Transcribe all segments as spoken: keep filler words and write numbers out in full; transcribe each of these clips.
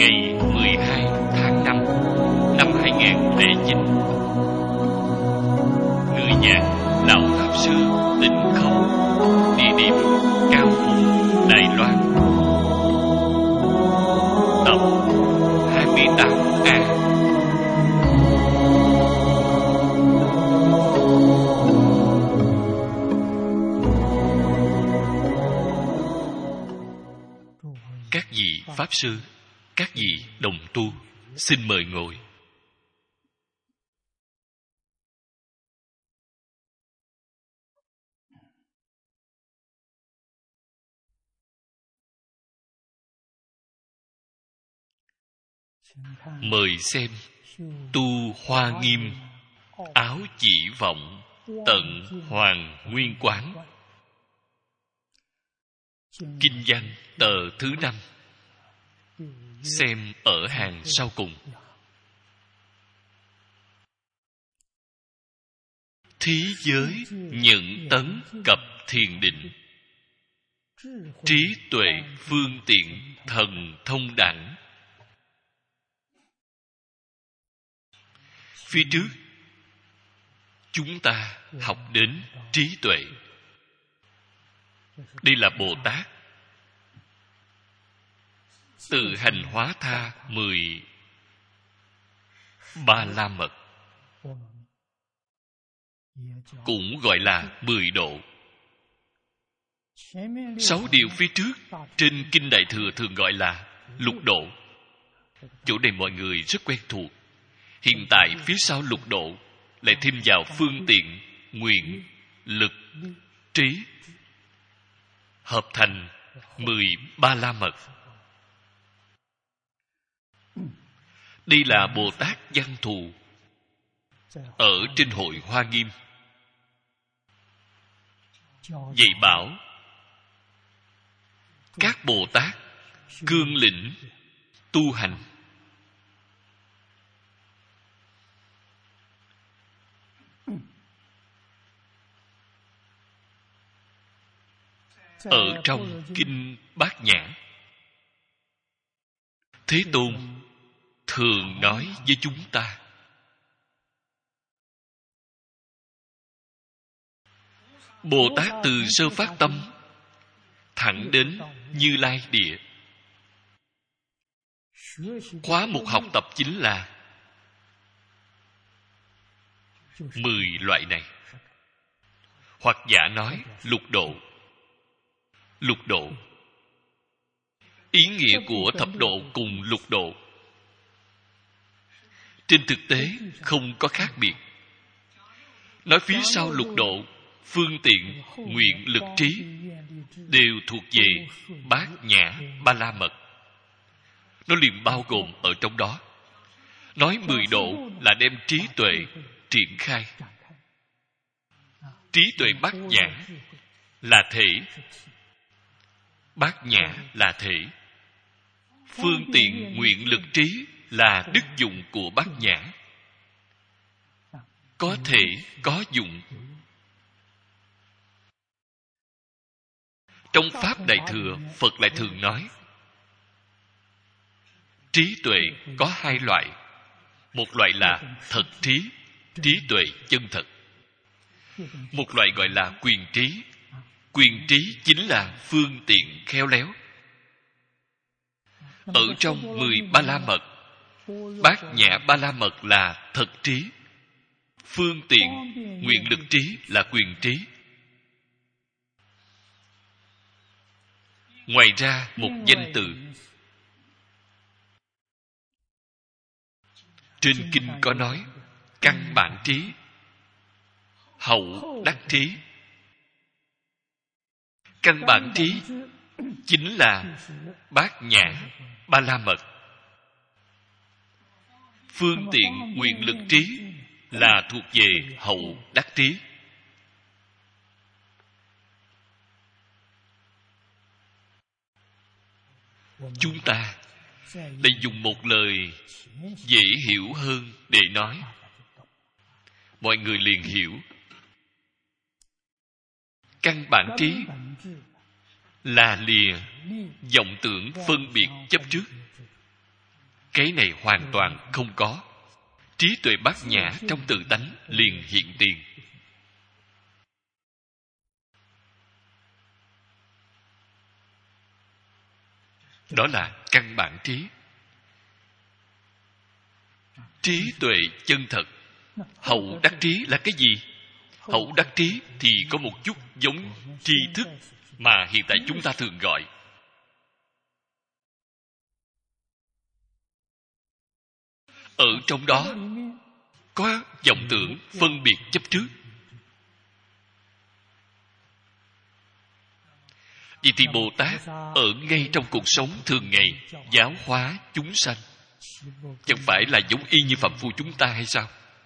ngày mười hai tháng năm năm hai nghìn lẻ chín. Người nhạc Lão Pháp Sư Tịnh Không, địa điểm Cao Phùng, Đài Loan. Tập hai mươi tám A. Các vị Pháp Sư, các vị đồng tu, xin mời ngồi. Mời xem Tu Hoa Nghiêm Áo Chỉ Vọng Tận Hoàng Nguyên Quán, kinh văn tờ thứ năm, xem ở hàng sau cùng. Thí giới nhận tấn cập thiền định, trí tuệ phương tiện thần thông đẳng. Phía trước chúng ta học đến trí tuệ. Đây là Bồ Tát tự hành hóa tha mười ba la mật, cũng gọi là mười độ. Sáu điều phía trước trên Kinh Đại Thừa thường gọi là lục độ. Chỗ này mọi người rất quen thuộc. Hiện tại phía sau lục độ lại thêm vào phương tiện, nguyện, lực, trí, hợp thành mười ba la mật. Đây là Bồ Tát Văn Thù ở trên hội Hoa Nghiêm dạy bảo các Bồ Tát cương lĩnh tu hành. Ở trong Kinh Bát Nhã, Thế Tôn thường nói với chúng ta: Bồ Tát từ sơ phát tâm thẳng đến Như Lai địa. Khóa mục học tập chính là mười loại này. Hoặc giả nói lục độ. Lục độ, ý nghĩa của thập độ cùng lục độ trên thực tế không có khác biệt. Nói phía sau lục độ, phương tiện, nguyện, lực, trí đều thuộc về Bát Nhã Ba La Mật. Nó liền bao gồm ở trong đó. Nói mười độ là đem trí tuệ triển khai. Trí tuệ Bát Nhã là thể, Bát Nhã là thể, phương tiện, nguyện, lực, trí là đức dụng của Bát Nhã. Có thể, có dụng. Trong Pháp Đại Thừa, Phật lại thường nói trí tuệ có hai loại. Một loại là thật trí, trí tuệ chân thật. Một loại gọi là quyền trí. Quyền trí chính là phương tiện khéo léo. Ở trong mười ba la mật, Bát Nhã Ba La Mật là thật trí, phương tiện, nguyện, lực, trí là quyền trí. Ngoài ra một danh từ trên kinh có nói căn bản trí, hậu đắc trí. Căn bản trí chính là Bát Nhã Ba La Mật. Phương tiện, nguyện, lực, trí là thuộc về hậu đắc trí. Chúng ta lại dùng một lời dễ hiểu hơn để nói, mọi người liền hiểu. Căn bản trí là lìa vọng tưởng phân biệt chấp trước. Cái này hoàn toàn không có. Trí tuệ bát nhã trong tự tánh liền hiện tiền. Đó là căn bản trí. Trí tuệ chân thật. Hậu đắc trí là cái gì? Hậu đắc trí thì có một chút giống tri thức mà hiện tại chúng ta thường gọi. Ở trong đó có vọng tưởng phân biệt chấp trước. Vậy thì Bồ Tát ở ngay trong cuộc sống thường ngày giáo hóa chúng sanh, chẳng phải là giống y như phàm phu chúng ta hay sao?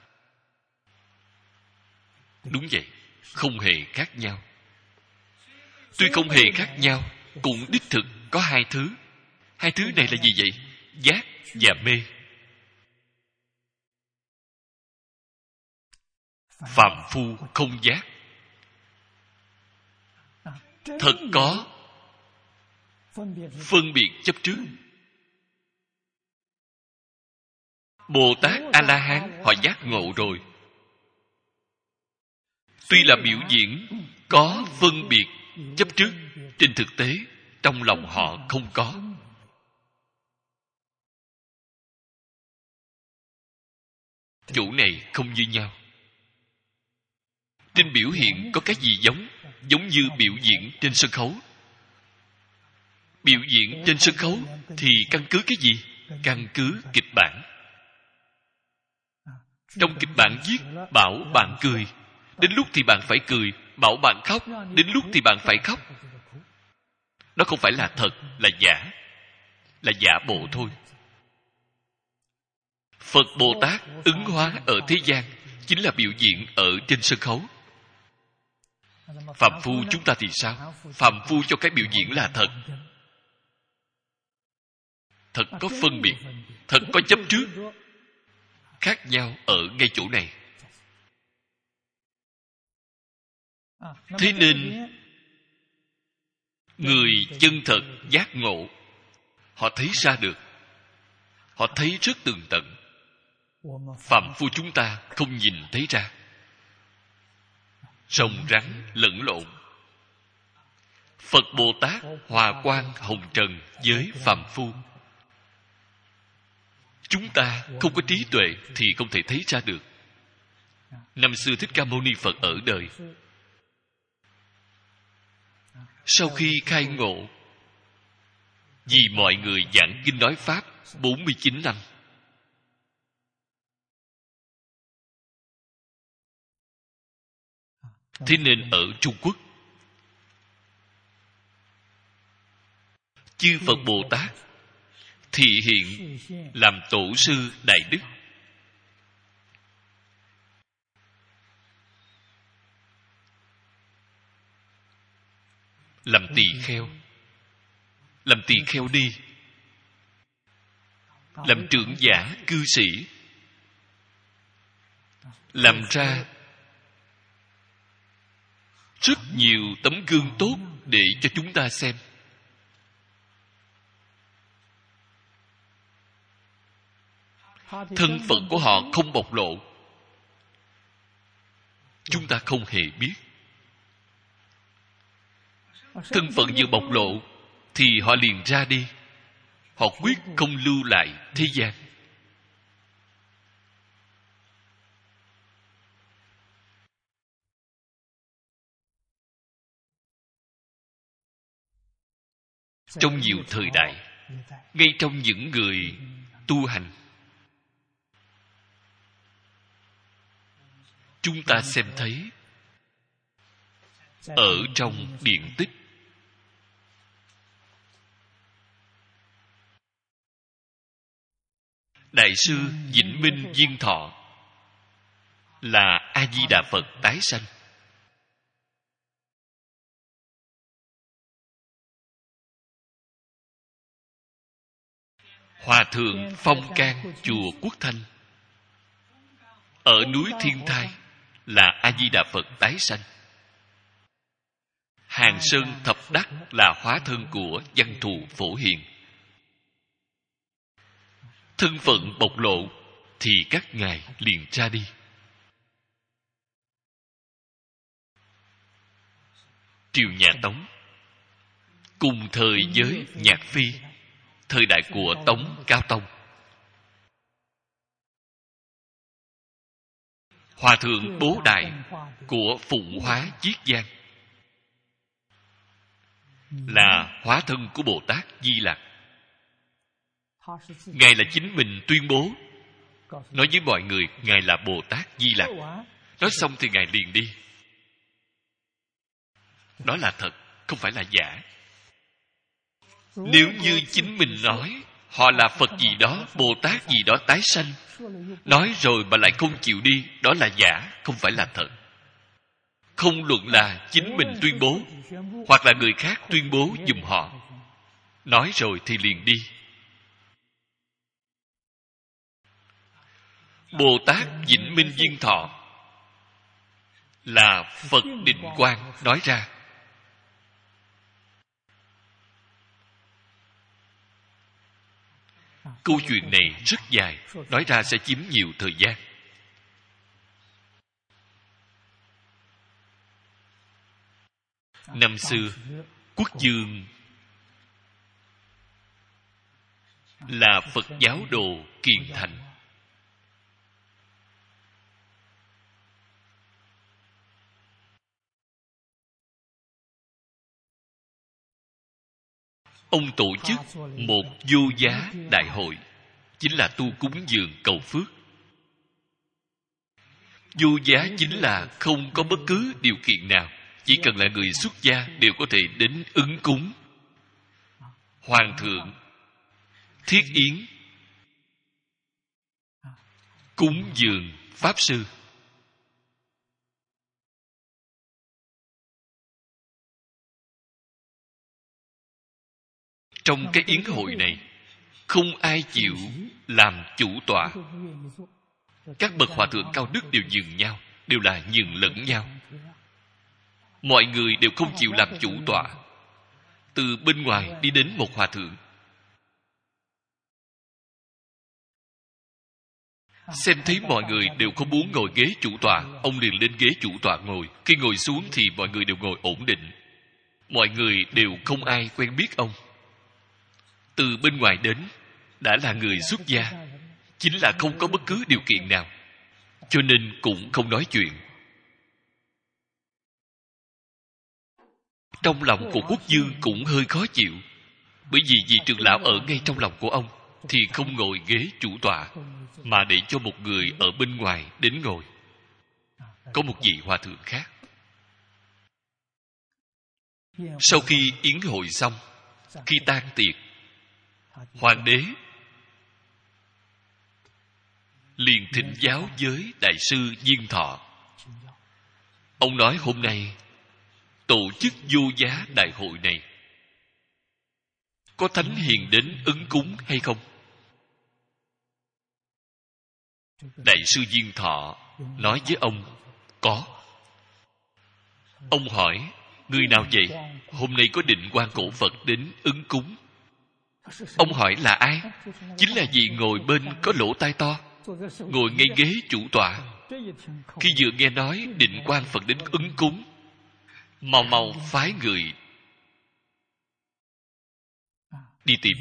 Đúng vậy, không hề khác nhau. Tuy không hề khác nhau, cũng đích thực có hai thứ. Hai thứ này là gì vậy? Giác và mê. Phàm phu không giác. Thật có phân biệt chấp trước. Bồ Tát A-la-hán họ giác ngộ rồi. Tuy là biểu diễn có phân biệt chấp trước, trên thực tế trong lòng họ không có. Chỗ này không như nhau. Trên biểu hiện có cái gì giống? Giống như biểu diễn trên sân khấu. Biểu diễn trên sân khấu thì căn cứ cái gì? Căn cứ kịch bản. Trong kịch bản viết bảo bạn cười, đến lúc thì bạn phải cười. Bảo bạn khóc, đến lúc thì bạn phải khóc. Nó không phải là thật, là giả. Là giả bộ thôi. Phật Bồ Tát ứng hóa ở thế gian chính là biểu diễn ở trên sân khấu. Phàm phu chúng ta thì sao? Phàm phu cho cái biểu diễn là thật. Thật có phân biệt, thật có chấp trước. Khác nhau ở ngay chỗ này. Thế nên người chân thật giác ngộ, họ thấy ra được. Họ thấy rất tường tận. Phàm phu chúng ta không nhìn thấy ra. Rồng rắn lẫn lộn. Phật Bồ Tát hòa quang hồng trần với phàm phu. Chúng ta không có trí tuệ thì không thể thấy ra được. Năm xưa Thích Ca Mâu Ni Phật ở đời, sau khi khai ngộ, vì mọi người giảng kinh nói pháp bốn mươi chín năm. Thế nên ở Trung Quốc, chư Phật Bồ Tát thị hiện làm tổ sư đại đức. Làm tỳ kheo, làm tỳ kheo đi, làm trưởng giả cư sĩ, làm ra rất nhiều tấm gương tốt để cho chúng ta xem. Thân phận của họ không bộc lộ, chúng ta không hề biết. Thân phận vừa bộc lộ thì họ liền ra đi. Họ quyết không lưu lại thế gian. Trong nhiều thời đại, ngay trong những người tu hành, chúng ta xem thấy ở trong điển tích, Đại sư Vĩnh Minh Viên Thọ là A Di Đà Phật tái sanh. Hòa thượng Phong Can chùa Quốc Thanh ở núi Thiên Thai là A Di Đà Phật tái sanh. Hàng Sơn Thập Đắc là hóa thân của Văn Thù Phổ Hiền. thân phận bộc lộ, thì các ngài liền ra đi. Triều nhà Tống cùng thời với Nhạc Phi, thời đại của Tống Cao Tông. Hòa thượng Bố Đại của Phụng Hóa Chiết Giang là hóa thân của Bồ Tát Di Lặc. Ngài là chính mình tuyên bố, nói với mọi người Ngài là Bồ Tát Di Lặc. Nói xong thì Ngài liền đi. Đó là thật, không phải là giả. Nếu như chính mình nói họ là Phật gì đó, Bồ Tát gì đó tái sanh, nói rồi mà lại không chịu đi, đó là giả, không phải là thật. Không luận là chính mình tuyên bố hoặc là người khác tuyên bố giùm họ, nói rồi thì liền đi. Bồ Tát Vĩnh Minh Viên Thọ là Phật Định Quang nói ra. Câu chuyện này rất dài, nói ra sẽ chiếm nhiều thời gian. Năm xưa, Quốc Dương là Phật giáo đồ kiền thành. Ông tổ chức một vô giá đại hội, chính là tu cúng dường cầu phước. Vô giá chính là không có bất cứ điều kiện nào, chỉ cần là người xuất gia đều có thể đến ứng cúng. Hoàng thượng thiết yến cúng dường pháp sư. Trong cái yến hội này, không ai chịu làm chủ tọa. Các bậc hòa thượng cao đức đều nhường nhau, đều là nhường lẫn nhau. Mọi người đều không chịu làm chủ tọa. Từ bên ngoài đi đến một hòa thượng, xem thấy mọi người đều không muốn ngồi ghế chủ tọa, ông liền lên ghế chủ tọa ngồi. Khi ngồi xuống thì mọi người đều ngồi ổn định. Mọi người đều không ai quen biết ông. Từ bên ngoài đến, đã là người xuất gia, chính là không có bất cứ điều kiện nào, cho nên cũng không nói chuyện. Trong lòng của Quốc Dương cũng hơi khó chịu, bởi vì vị trưởng lão ở ngay trong lòng của ông thì không ngồi ghế chủ tọa, mà để cho một người ở bên ngoài đến ngồi. Có một vị hòa thượng khác. Sau khi yến hội xong, khi tan tiệc, hoàng đế liền thỉnh giáo với đại sư Viên Thọ. Ông nói hôm nay tổ chức vô giá đại hội này, có thánh hiền đến ứng cúng hay không? Đại sư Viên Thọ nói với ông, có. Ông hỏi, người nào vậy? Hôm nay có Định Quang Cổ Phật đến ứng cúng. Ông hỏi là ai? Chính là vị ngồi bên có lỗ tai to, ngồi ngay ghế chủ tọa. Khi vừa nghe nói Định Quang Phật đến ứng cúng, mau mau phái người đi tìm.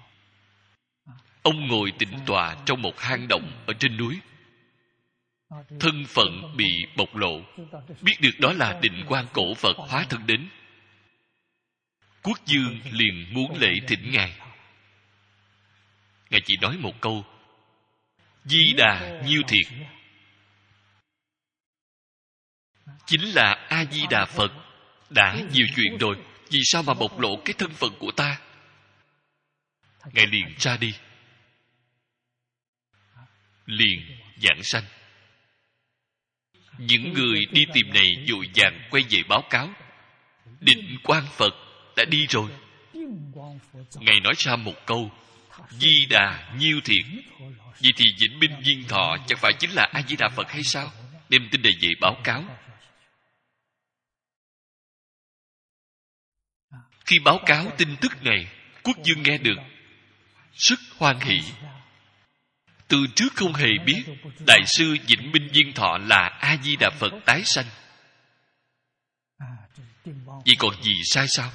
Ông ngồi tĩnh tọa trong một hang động ở trên núi. Thân phận bị bộc lộ, biết được đó là Định Quang Cổ Phật hóa thân đến. Quốc Dương liền muốn lễ thỉnh Ngài. Ngài chỉ nói một câu, Di Đà Nhiêu Thiệt, chính là A Di Đà Phật đã nhiều chuyện rồi, vì sao mà bộc lộ cái thân phận của ta? Ngài liền ra đi, liền giảng sanh. Những người đi tìm này vội vàng quay về báo cáo, Định Quang Phật đã đi rồi. Ngài nói ra một câu, Di Đà Nhiêu Thiệt. Vậy thì Vĩnh Minh Viên Thọ chẳng phải chính là A Di Đà Phật hay sao? Đem tin này về báo cáo. Khi báo cáo tin tức này, Quốc Dương nghe được rất hoan hỷ. từ trước không hề biết Đại sư Vĩnh Minh Viên Thọ là A-di-đà Phật tái sanh. Vậy còn gì sai sao?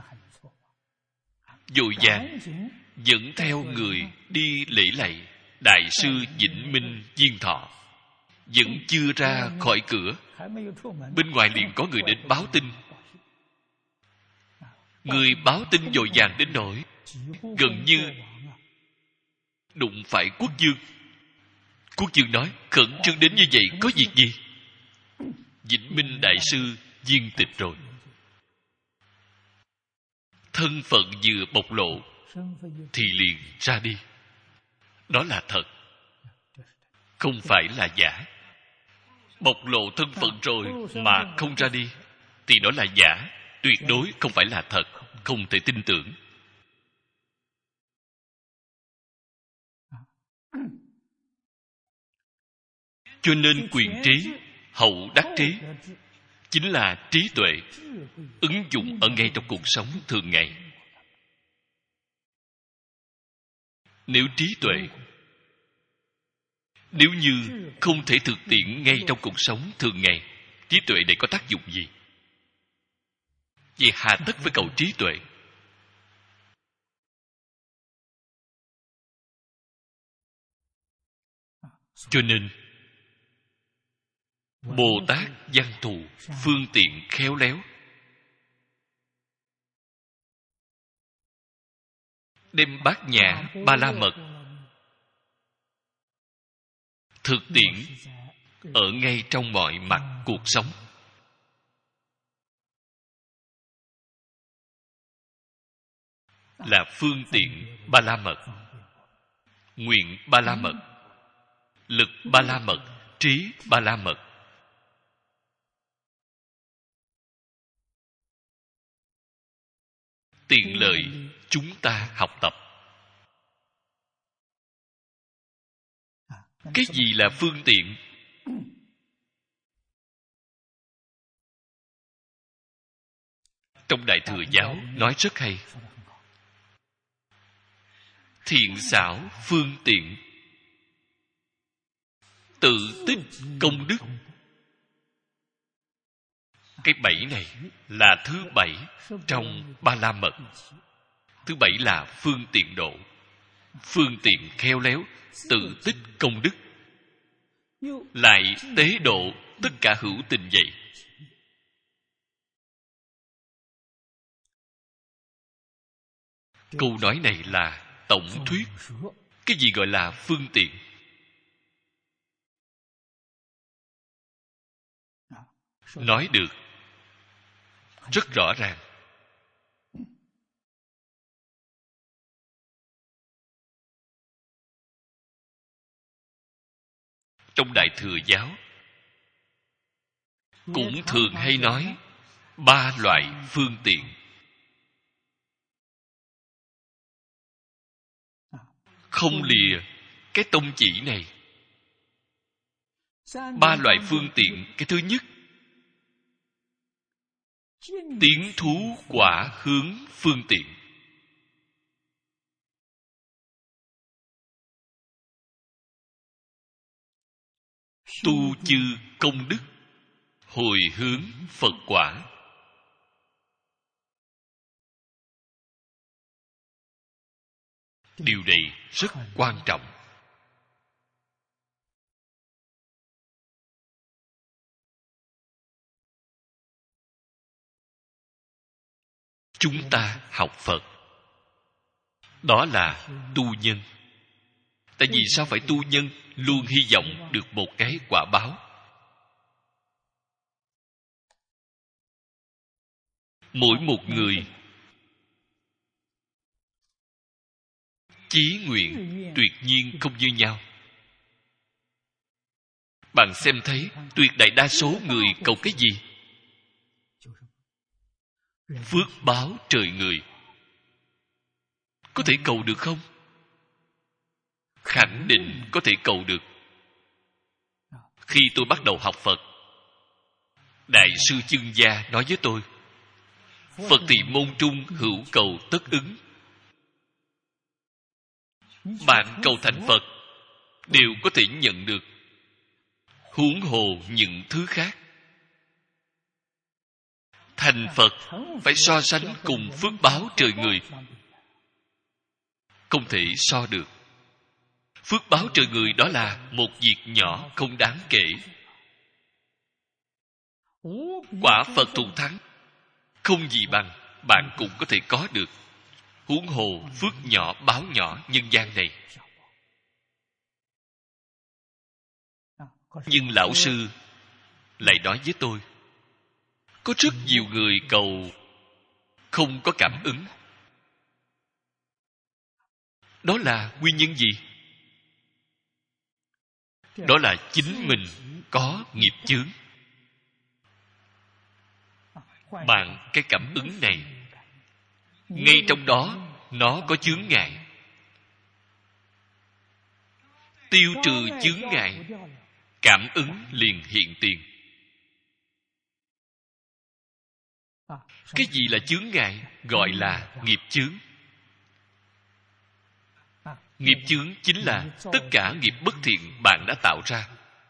Vội vàng dẫn theo người đi lễ lạy Đại sư Vĩnh Minh Viên Thọ. Vẫn chưa ra khỏi cửa, bên ngoài liền có người đến báo tin. Người báo tin vội vàng đến nỗi gần như đụng phải quốc vương. Quốc vương nói: khẩn trương đến như vậy có việc gì? Vĩnh Minh Đại sư viên tịch rồi. Thân phận vừa bộc lộ thì liền ra đi. Đó là thật, không phải là giả. Bộc lộ thân phận rồi mà không ra đi thì đó là giả, tuyệt đối không phải là thật, không thể tin tưởng. Cho nên quyền trí hậu đắc trí chính là trí tuệ ứng dụng ở ngay trong cuộc sống thường ngày. Nếu trí tuệ nếu như không thể thực tiễn ngay trong cuộc sống thường ngày, trí tuệ để có tác dụng gì? Vậy hà tất phải cầu trí tuệ? Cho nên Bồ Tát văn thù phương tiện khéo léo, đem bát nhã ba la mật thực tiễn ở ngay trong mọi mặt cuộc sống. Là phương tiện ba la mật, nguyện ba la mật, lực ba la mật, trí ba la mật. Tiện lợi chúng ta học tập. Cái gì là phương tiện? Trong Đại Thừa Giáo nói rất hay. Thiện xảo phương tiện, tự tích công đức. Cái bảy này là thứ bảy trong ba la mật. Thứ bảy là phương tiện độ, phương tiện khéo léo, tự tích công đức, lại tế độ tất cả hữu tình vậy. Câu nói này là tổng thuyết. Cái gì gọi là phương tiện? Nói được rất rõ ràng. Trong Đại Thừa Giáo cũng thường hay nói ba loại phương tiện. Không lìa cái tông chỉ này. Ba loại phương tiện. Cái thứ nhất, tiến thú quả hướng phương tiện. Tu chư công đức, hồi hướng Phật quả. Điều này rất quan trọng. Chúng ta học Phật, đó là tu nhân. Tại vì sao phải tu nhân? Luôn hy vọng được một cái quả báo. Mỗi một người chí nguyện tuyệt nhiên không như nhau. Bạn xem thấy tuyệt đại đa số người cầu cái gì? Phước báo trời người. Có thể cầu được không? Khẳng định có thể cầu được. Khi tôi bắt đầu học Phật, Đại sư Chương Gia nói với tôi: Phật thì môn trung hữu cầu tất ứng. Bạn cầu thành Phật, đều có thể nhận được, huống hồ những thứ khác. Thành Phật phải so sánh cùng phước báo trời người, không thể so được. Phước báo trời người đó là một việc nhỏ không đáng kể. Quả Phật thù thắng không gì bằng, bạn cũng có thể có được, huống hồ phước nhỏ báo nhỏ nhân gian này. Nhưng lão sư lại nói với tôi, có rất nhiều người cầu không có cảm ứng. Đó là nguyên nhân gì? Đó là chính mình có nghiệp chướng. Bạn cái cảm ứng này, ngay trong đó nó có chướng ngại. Tiêu trừ chướng ngại, cảm ứng liền hiện tiền. Cái gì là chướng ngại? Gọi là nghiệp chướng. Nghiệp chướng chính là tất cả nghiệp bất thiện bạn đã tạo ra.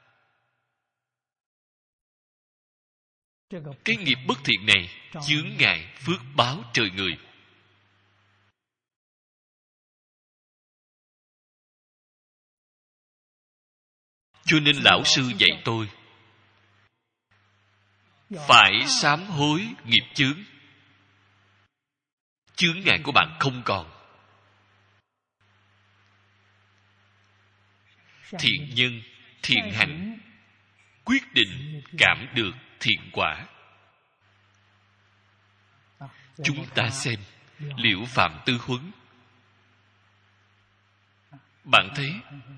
Cái nghiệp bất thiện này chướng ngại phước báo trời người. Cho nên lão sư dạy tôi phải sám hối nghiệp chướng. Chướng ngại của bạn không còn. Thiện nhân, thiện hành quyết định cảm được thiện quả. Chúng ta xem Liễu Phạm Tư Huấn. Bạn thấy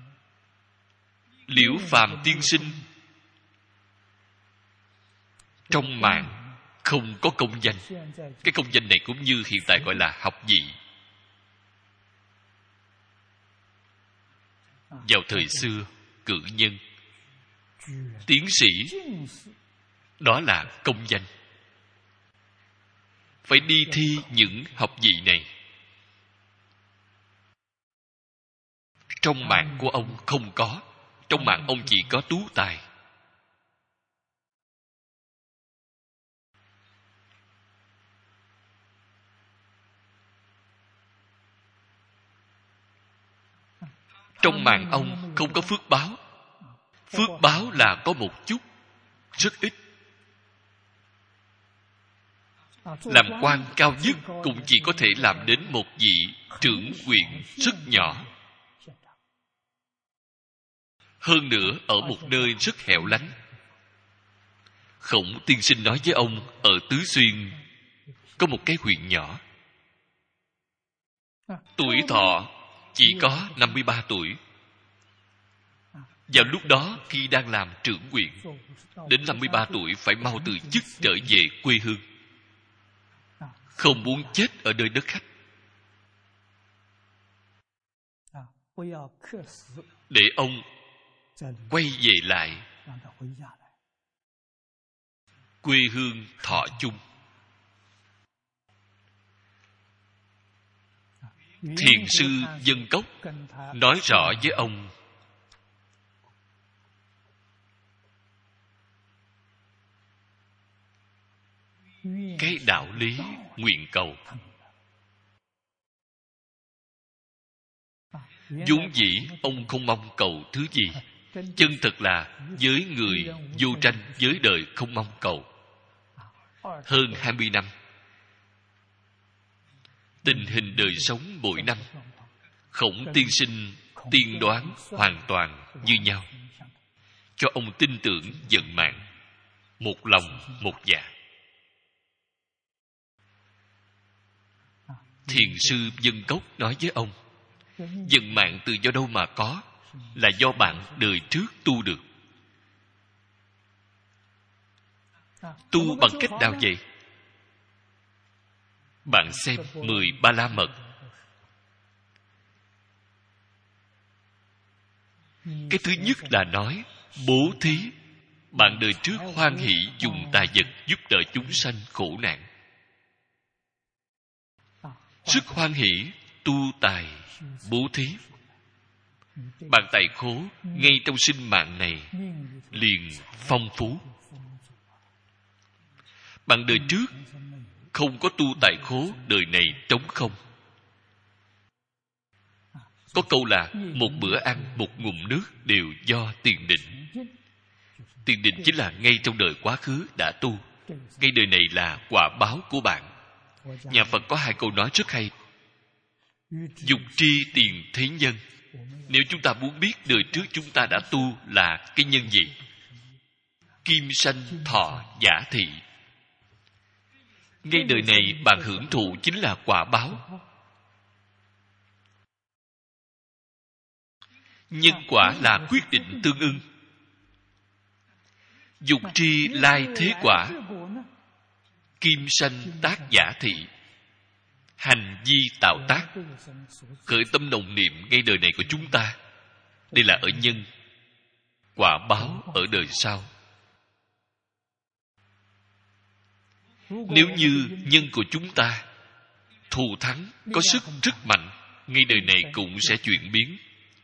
Liễu Phạm tiên sinh trong mạng không có công danh. Cái công danh này cũng như hiện tại gọi là học vị. Vào thời xưa, cử nhân, tiến sĩ, đó là công danh. Phải đi thi những học vị này. Trong mạng của ông không có. Trong mạng ông chỉ có tú tài. Trong mạng ông không có phước báo. Phước báo là có một chút, rất ít. Làm quan cao nhất cũng chỉ có thể làm đến một vị trưởng huyện rất nhỏ. Hơn nữa ở một nơi rất hẻo lánh. Khổng tiên sinh nói với ông, ở Tứ Xuyên có một cái huyện nhỏ. Tuổi thọ chỉ có năm mươi ba tuổi. Vào lúc đó khi đang làm trưởng huyện, đến năm mươi ba tuổi phải mau từ chức trở về quê hương. Không muốn chết ở nơi đất khách. Để ông quay về lại quê hương Thọ Chung. Thiền sư Dân Cốc nói rõ với ông cái đạo lý nguyện cầu. Vốn dĩ ông không mong cầu thứ gì. Chân thật là với người vô tranh với đời không mong cầu. Hơn hai mươi năm, tình hình đời sống mỗi năm, Khổng tiên sinh tiên đoán hoàn toàn như nhau, cho ông tin tưởng vận mạng, một lòng một dạ. Thiền sư Dân Cốc nói với ông, vận mạng từ do đâu mà có? Là do bạn đời trước tu được. Tu bằng cách nào vậy? Bạn xem mười ba la mật. Cái thứ nhất là nói bố thí. Bạn đời trước hoan hỷ dùng tài vật giúp đỡ chúng sanh khổ nạn. Rất hoan hỷ tu tài bố thí. bạn tài khố ngay trong sinh mạng này liền phong phú. Bạn đời trước không có tu tài khố, đời này trống không. Có câu là một bữa ăn, một ngụm nước đều do tiền định. Tiền định chính là ngay trong đời quá khứ đã tu, ngay đời này là quả báo của bạn. Nhà Phật có hai câu nói rất hay: dục tri tiền thế nhân. Nếu chúng ta muốn biết đời trước chúng ta đã tu là cái nhân gì, kim sanh thọ giả thị, ngay đời này bạn hưởng thụ chính là quả báo. Nhân quả là quyết định tương ưng. Dục tri lai thế quả, kim sanh tác giả thị. Hành vi tạo tác, khởi tâm đồng niệm ngay đời này của chúng ta, đây là ở nhân, quả báo ở đời sau. Nếu như nhân của chúng ta thù thắng có sức rất mạnh, ngay đời này cũng sẽ chuyển biến.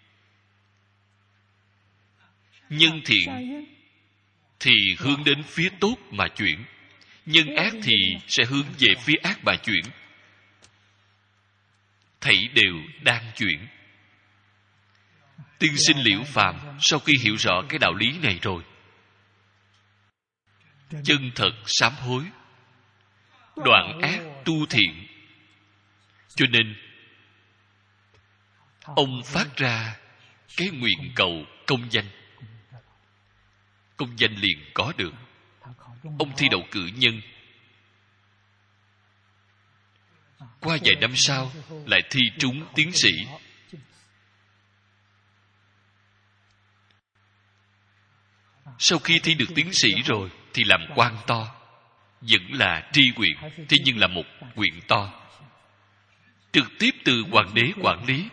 Nhân thiện thì hướng đến phía tốt mà chuyển, nhân ác thì sẽ hướng về phía ác mà chuyển. Thảy đều đang chuyển. Tiên sinh Liễu Phàm sau khi hiểu rõ cái đạo lý này rồi, chân thật sám hối, đoạn ác tu thiện. Cho nên ông phát ra cái nguyện cầu công danh. Công danh liền có được. Ông thi đậu cử nhân, qua vài năm sau lại thi trúng tiến sĩ. Sau khi thi được tiến sĩ rồi thì làm quan to, vẫn là tri huyện, thế nhưng là một huyện to, trực tiếp từ hoàng đế quản lý.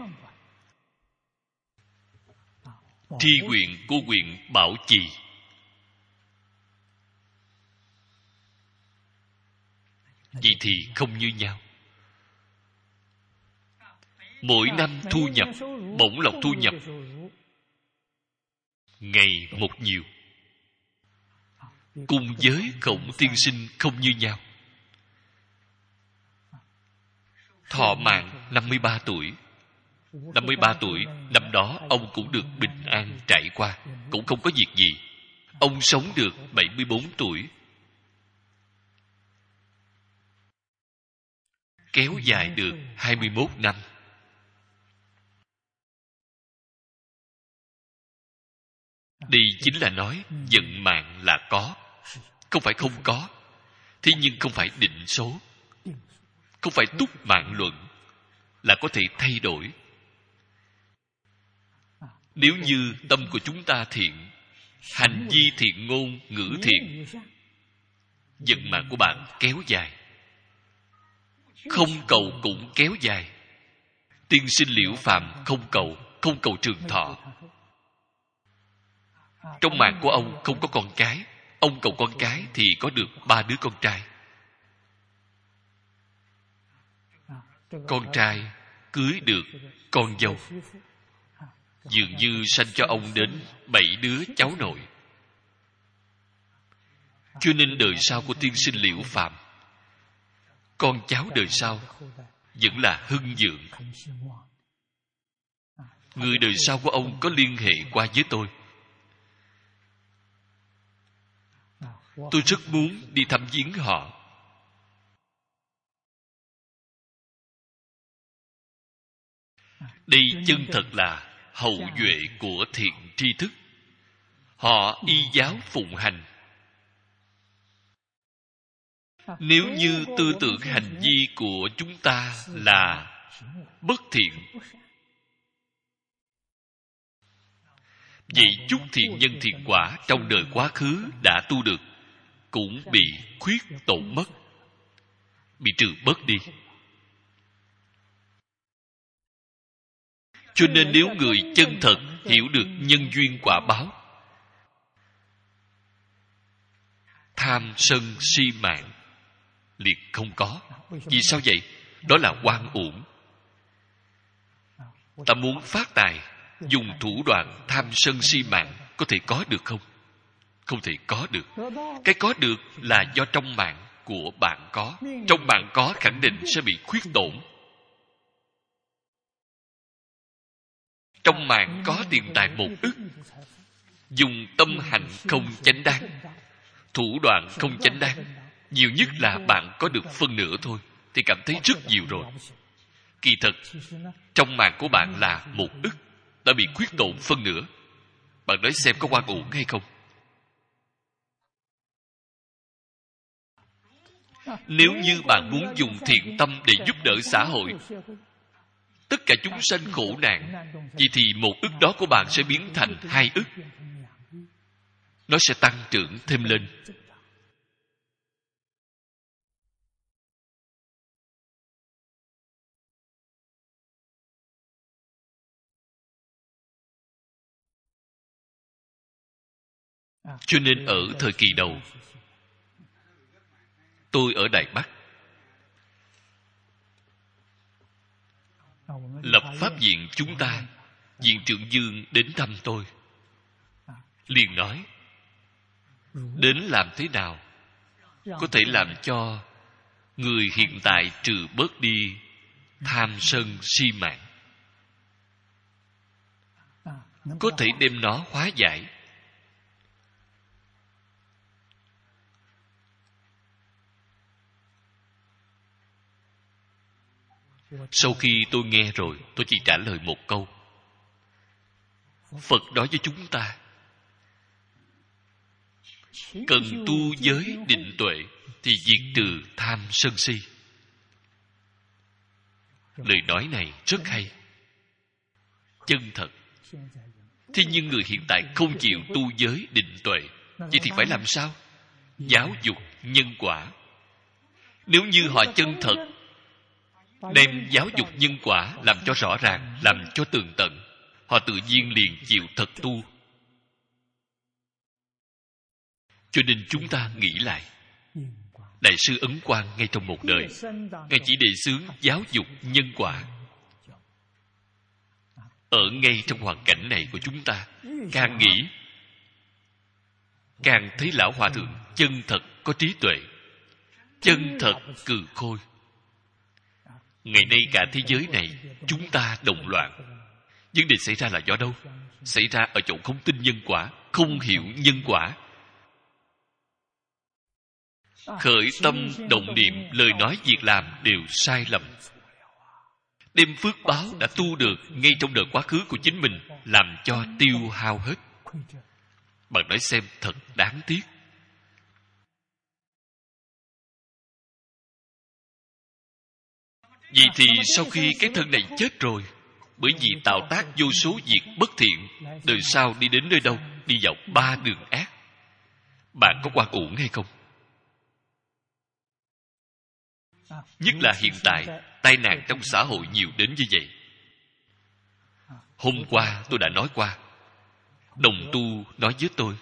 Tri huyện của huyện Bảo Trì. Vậy thì không như nhau. Mỗi năm thu nhập, bổng lộc thu nhập ngày một nhiều. Cùng với Khổng tiên sinh không như nhau. Thọ mạng năm mươi ba tuổi. năm mươi ba tuổi, năm đó ông cũng được bình an trải qua, cũng không có việc gì. Ông sống được bảy mươi bốn tuổi. Kéo dài được hai mươi mốt năm. Đây chính là nói vận mạng là có, không phải không có. Thế nhưng không phải định số, không phải túc mạng luận là có thể thay đổi. Nếu như tâm của chúng ta thiện, hành vi thiện ngôn, ngữ thiện, vận mạng của bạn kéo dài. Không cầu cũng kéo dài. Tiên sinh Liễu Phàm không cầu, không cầu trường thọ. Trong mạng của ông không có con cái. Ông cầu con cái thì có được ba đứa con trai. Con trai cưới được con dâu, dường như sanh cho ông đến bảy đứa cháu nội. Cho nên đời sau của tiên sinh Liễu Phàm, con cháu đời sau vẫn là hưng vượng. Người đời sau của ông có liên hệ qua với tôi. Tôi rất muốn đi thăm viếng họ. Đây chân thật là hậu duệ của thiện tri thức. Họ y giáo phụng hành. Nếu như tư tưởng hành vi của chúng ta là bất thiện, vậy chút thiện nhân thiện quả trong đời quá khứ đã tu được cũng bị khuyết tổn mất, bị trừ bớt đi. Cho nên nếu người chân thật hiểu được nhân duyên quả báo, tham sân si mạng liền không có. Vì sao vậy? Đó là oan uổng. Ta muốn phát tài, dùng thủ đoạn tham sân si mạng có thể có được không? Không thể có được. Cái có được là do trong mạng của bạn có. Trong bạn có khẳng định sẽ bị khuyết tổn. Trong mạng có tiền tài một ức, dùng tâm hành không chánh đáng, thủ đoạn không chánh đáng, nhiều nhất là bạn có được phân nửa thôi, thì cảm thấy rất nhiều rồi. Kỳ thật, trong mạng của bạn là một ức, đã bị khuyết tổn phân nửa. Bạn nói xem có oan uổng hay không? Nếu như bạn muốn dùng thiện tâm để giúp đỡ xã hội, tất cả chúng sanh khổ nạn, vậy thì một ức đó của bạn sẽ biến thành hai ức. Nó sẽ tăng trưởng thêm lên. Cho nên ở thời kỳ đầu, tôi ở Đài Bắc, lập pháp viện chúng ta, viện trưởng Dương đến thăm tôi, liền nói, đến làm thế nào có thể làm cho người hiện tại trừ bớt đi tham sân si mạng, có thể đem nó hóa giải. Sau khi tôi nghe rồi, tôi chỉ trả lời một câu. Phật nói với chúng ta, cần tu giới định tuệ thì diệt trừ tham sân si. Lời nói này rất hay, chân thật. Thế nhưng người hiện tại không chịu tu giới định tuệ, vậy thì phải làm sao? Giáo dục nhân quả. Nếu như họ chân thật, đem giáo dục nhân quả làm cho rõ ràng, làm cho tường tận, họ tự nhiên liền chịu thật tu. Cho nên chúng ta nghĩ lại, Đại sư Ấn Quang ngay trong một đời, Ngài chỉ đề xướng giáo dục nhân quả. Ở ngay trong hoàn cảnh này của chúng ta, càng nghĩ, càng thấy Lão Hòa Thượng chân thật có trí tuệ, chân thật cừ khôi. Ngày nay cả thế giới này, chúng ta động loạn. Vấn đề xảy ra là do đâu? Xảy ra ở chỗ không tin nhân quả, không hiểu nhân quả. Khởi tâm động niệm, lời nói việc làm đều sai lầm. Đem phước báo đã tu được ngay trong đời quá khứ của chính mình làm cho tiêu hao hết. Bạn nói xem, thật đáng tiếc. Vì thì sau khi cái thân này chết rồi, bởi vì tạo tác vô số việc bất thiện, đời sau đi đến nơi đâu? Đi vào ba đường ác. Bạn có oan uổng hay không? Nhất là hiện tại, tai nạn trong xã hội nhiều đến như vậy. Hôm qua tôi đã nói qua, đồng tu nói với tôi,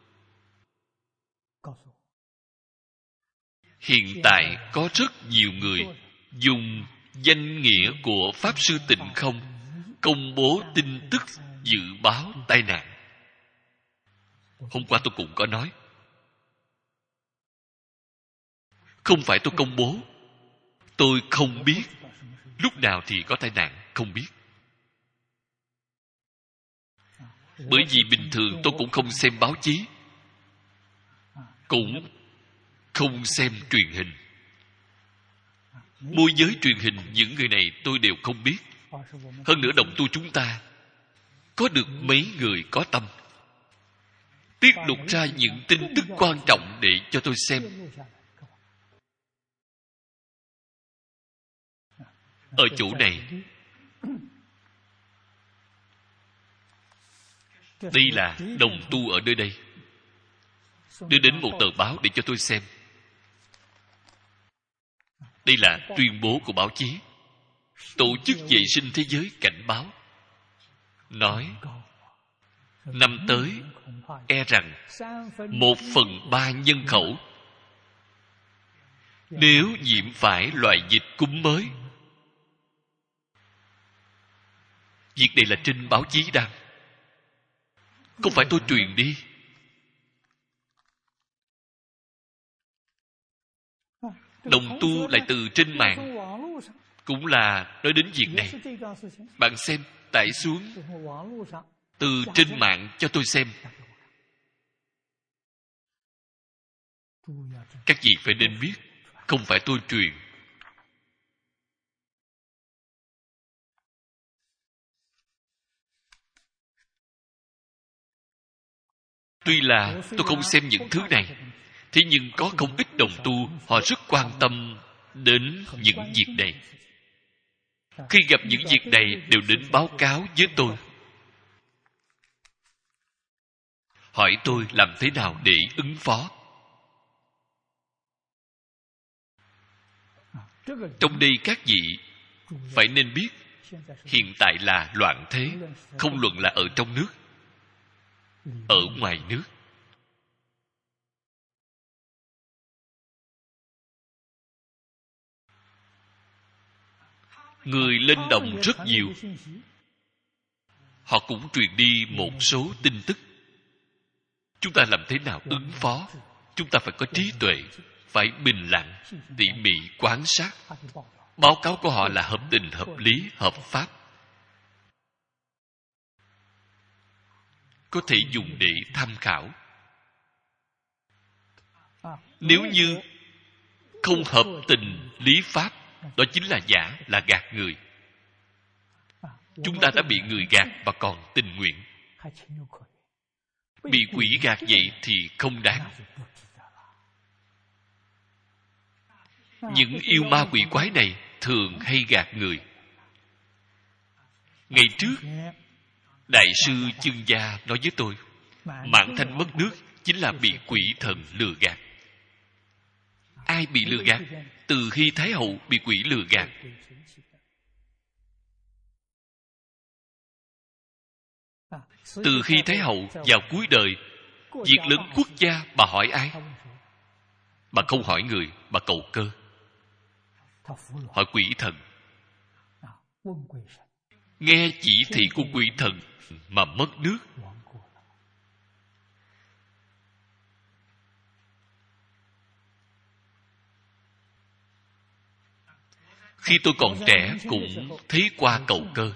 hiện tại có rất nhiều người dùng danh nghĩa của Pháp Sư Tịnh Không công bố tin tức dự báo tai nạn. Hôm qua tôi cũng có nói, không phải tôi công bố, tôi không biết lúc nào thì có tai nạn, không biết. Bởi vì bình thường tôi cũng không xem báo chí, cũng không xem truyền hình. Môi giới truyền hình, những người này tôi đều không biết. Hơn nữa đồng tu chúng ta có được mấy người có tâm tiết lộ ra những tin tức quan trọng để cho tôi xem. Ở chỗ này, đây là đồng tu ở nơi đây đưa đến một tờ báo để cho tôi xem. Đây là tuyên bố của báo chí. Tổ chức Vệ sinh Thế giới cảnh báo, nói năm tới e rằng một phần ba nhân khẩu nếu nhiễm phải loại dịch cúm mới. Việc này là trên báo chí đăng. Không phải tôi truyền đi. Đồng tu lại từ trên mạng, cũng là nói đến việc này. Bạn xem, tải xuống từ trên mạng cho tôi xem. Các vị phải nên biết, không phải tôi truyền. Tuy là tôi không xem những thứ này, thế nhưng có không ít đồng tu họ rất quan tâm đến những việc này. Khi gặp những việc này đều đến báo cáo với tôi, hỏi tôi làm thế nào để ứng phó. Trong đây các vị phải nên biết, hiện tại là loạn thế, không luận là ở trong nước, ở ngoài nước. Người lên đồng rất nhiều, họ cũng truyền đi một số tin tức. Chúng ta làm thế nào ứng phó? Chúng ta phải có trí tuệ, phải bình lặng, tỉ mỉ quan sát. Báo cáo của họ là hợp tình, hợp lý, hợp pháp, có thể dùng để tham khảo. Nếu như không hợp tình lý pháp, đó chính là giả, là gạt người. Chúng ta đã bị người gạt và còn tình nguyện. Bị quỷ gạt vậy thì không đáng. Những yêu ma quỷ quái này thường hay gạt người. Ngày trước, Đại sư Chương Gia nói với tôi, Mãn Thanh mất nước chính là bị quỷ thần lừa gạt. Ai bị lừa gạt? Từ khi Thái Hậu bị quỷ lừa gạt. Từ khi Thái Hậu vào cuối đời, việc lớn quốc gia bà hỏi ai? Bà không hỏi người, bà cầu cơ. Hỏi quỷ thần. Nghe chỉ thị của quỷ thần mà mất nước. Khi tôi còn trẻ cũng thấy qua cầu cơ.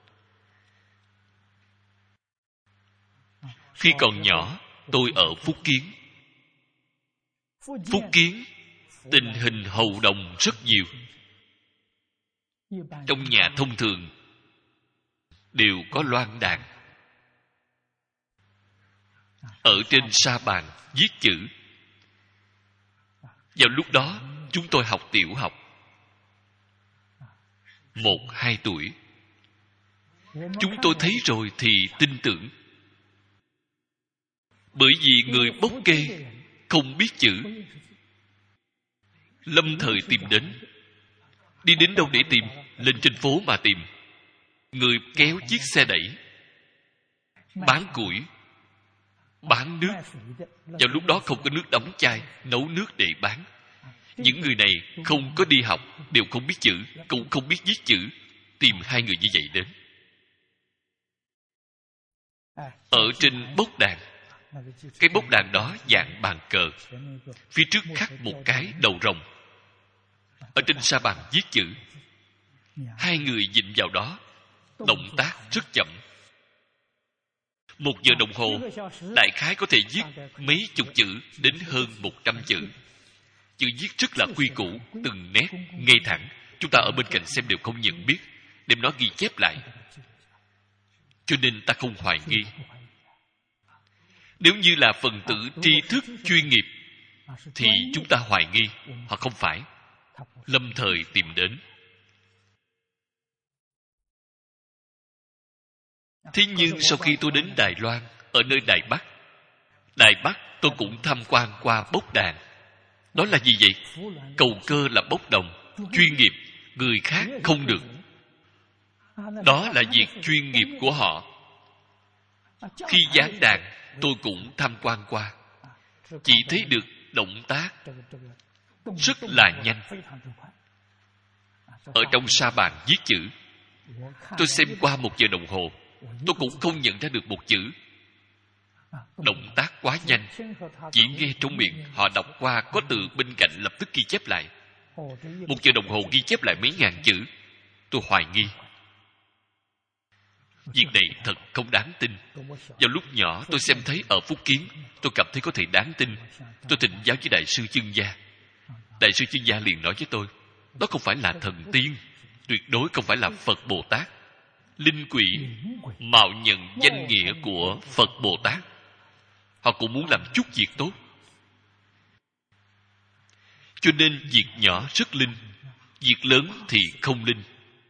Khi còn nhỏ, tôi ở Phúc Kiến. Phúc Kiến, tình hình hầu đồng rất nhiều. Trong nhà thông thường đều có loan đàn. Ở trên sa bàn viết chữ. Vào lúc đó, chúng tôi học tiểu học. Một, hai tuổi. Chúng tôi thấy rồi thì tin tưởng. Bởi vì người bốc kê không biết chữ, lâm thời tìm đến. Đi đến đâu để tìm? Lên trên phố mà tìm. Người kéo chiếc xe đẩy, bán củi, bán nước. Vào lúc đó không có nước đóng chai, nấu nước để bán. Những người này không có đi học, đều không biết chữ, cũng không biết viết chữ. Tìm hai người như vậy đến. Ở trên bốc đàn, cái bốc đàn đó dạng bàn cờ, phía trước khắc một cái đầu rồng. Ở trên sa bàn viết chữ. Hai người dịnh vào đó, động tác rất chậm. Một giờ đồng hồ, đại khái có thể viết mấy chục chữ đến hơn một trăm chữ. Chữ viết rất là quy củ, từng nét, ngay thẳng. Chúng ta ở bên cạnh xem đều không nhận biết, đem nó ghi chép lại. Cho nên ta không hoài nghi. Nếu như là phần tử tri thức chuyên nghiệp, thì chúng ta hoài nghi họ không phải. Lâm thời tìm đến. Thế nhưng sau khi tôi đến Đài Loan, ở nơi Đài Bắc, Đài Bắc tôi cũng tham quan qua bốc đàn. Đó là gì vậy? Cầu cơ là bốc đồng, chuyên nghiệp, người khác không được. Đó là việc chuyên nghiệp của họ. Khi giáng đàn, tôi cũng tham quan qua. Chỉ thấy được động tác rất là nhanh. Ở trong sa bàn viết chữ, tôi xem qua một giờ đồng hồ, tôi cũng không nhận ra được một chữ. Động tác quá nhanh, chỉ nghe trong miệng họ đọc qua, có từ bên cạnh lập tức ghi chép lại. Một giờ đồng hồ ghi chép lại mấy ngàn chữ. Tôi hoài nghi việc này thật không đáng tin. Vào lúc nhỏ tôi xem thấy ở Phúc Kiến, tôi cảm thấy có thể đáng tin. Tôi thỉnh giáo với Đại sư Chương Gia. Đại sư Chương Gia liền nói với tôi, đó không phải là thần tiên, tuyệt đối không phải là Phật Bồ Tát. Linh quỷ mạo nhận danh nghĩa của Phật Bồ Tát, họ cũng muốn làm chút việc tốt, cho nên việc nhỏ rất linh, việc lớn thì không linh.